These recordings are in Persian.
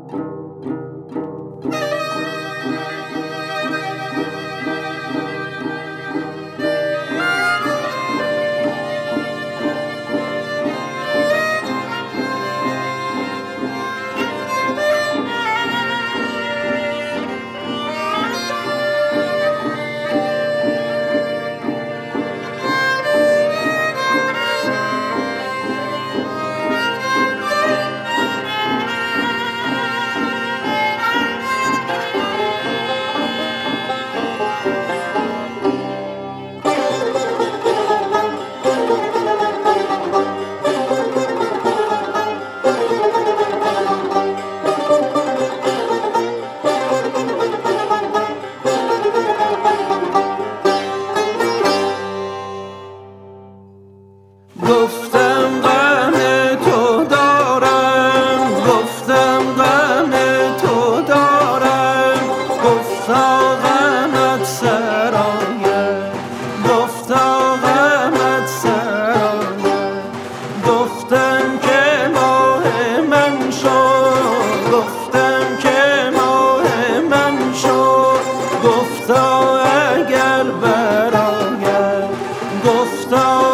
گفتم غم تو دارم، گفتم غم تو دارم، گفتا غمت سرآید، گفتا غمت سرآید. گفتم که ماه من شد، گفتم که ماه من شد، گفتا اگر برآید، گفتا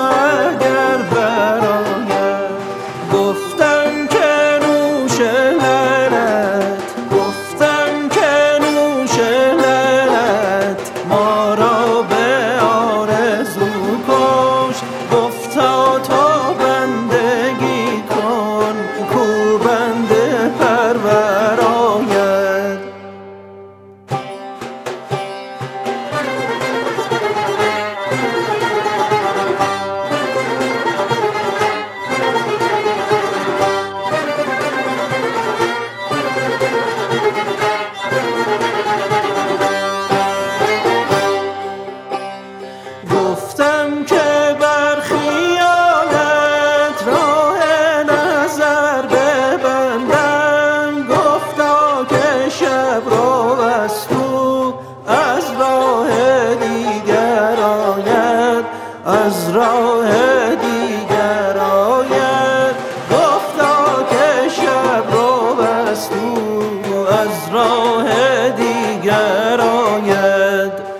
گفتم که نوش لبت، گفتم که نوش لبت ما را به آرزو کشت. گفتا تو بندگی کن کو بنده پرور آید. گفتم که بر خیالت راه نظر ببندم، گفتا که شب رو است او از راه دیگر آید، از راه دیگر آید. گفتا که شب رو است او از راه دیگر آید.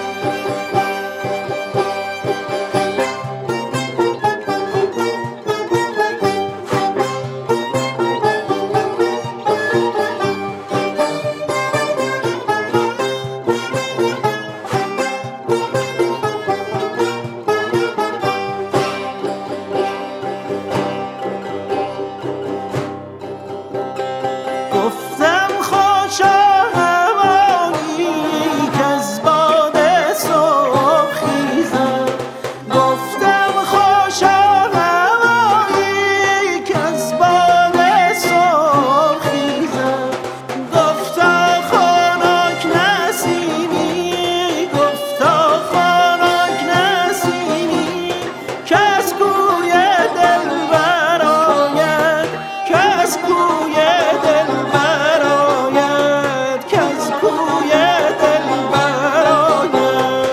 گفتم خوشا هوایی کز باد صبح خیزد، گفتم خوشا هوایی کز باد صبح خیزد. گفتا خنک نسیمی، گفتا خنک نسیمی کز کوی دلبر آید، کز کوی دلبر آید، کز کوی دلبر آید.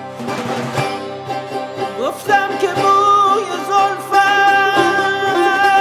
گفتم که بوی زلفت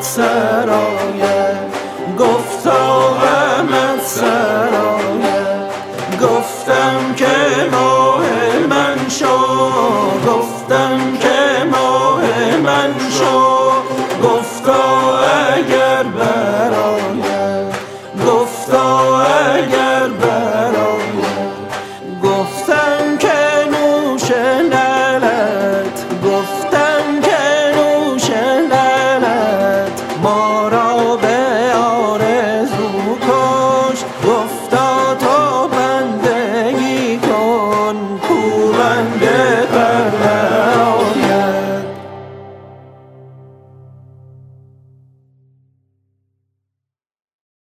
سراید گفتا غمت سراید گفتم که ماه من شو گفتم که ماه من شو گفتا اگر براید گفتا اگر براید گفتم که نوش لعلت گفتم که نوش لعلت ما را به آرزو کشت گفتا تو بندگی کن کو بنده